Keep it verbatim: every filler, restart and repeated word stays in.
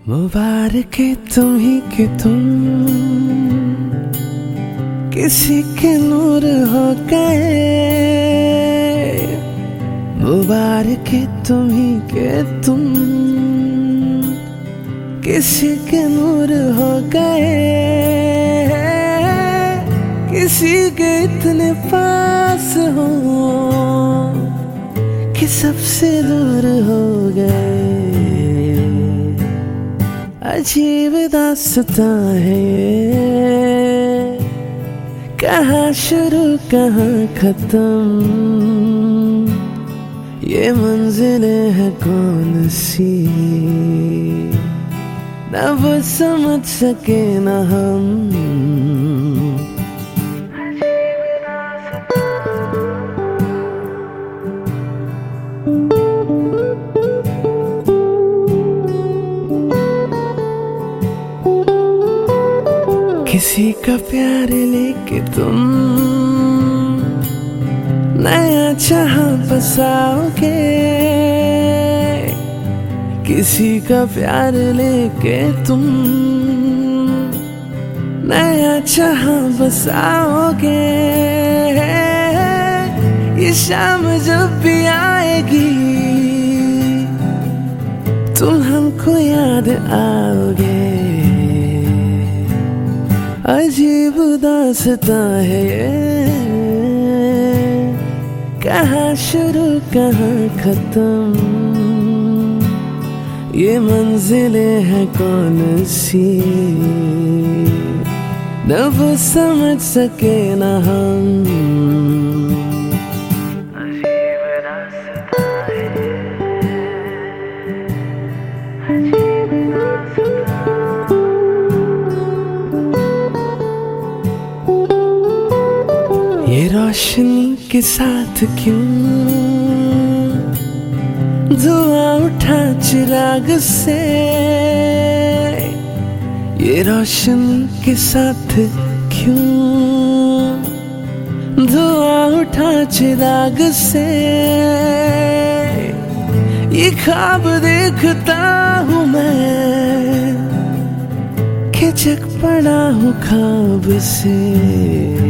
मुबारक तुम ही के तुम किसी के नूर हो गए। मुबारक तुम ही के तुम किसी के नूर हो गए। किसी के इतने पास हो कि सबसे दूर हो गए। अजीब दास्तां है ये, कहाँ शुरू कहाँ खत्म। ये मंजिलें है कौन सी, न वो समझ सके न हम। किसी का प्यार लेके तुम नया चाह बसाओगे। किसी का प्यार लेके तुम नया चाह बसाओगे। ये शाम जब भी आएगी तुम हमको याद आओगे। अजीब दास्तां है ये, कहाँ शुरू कहाँ खत्म। ये मंजिलें हैं कौन सी, न वो समझ सके न हम। अजीब दास्तां है, अजीब दास्तां। ये रोशनी के साथ क्यों धुआं उठा चिराग से। ये रोशनी के साथ क्यों धुआं उठा चिराग से। ये ख्वाब देखता हूँ मैं कि जग पड़ा हूँ ख्वाब से।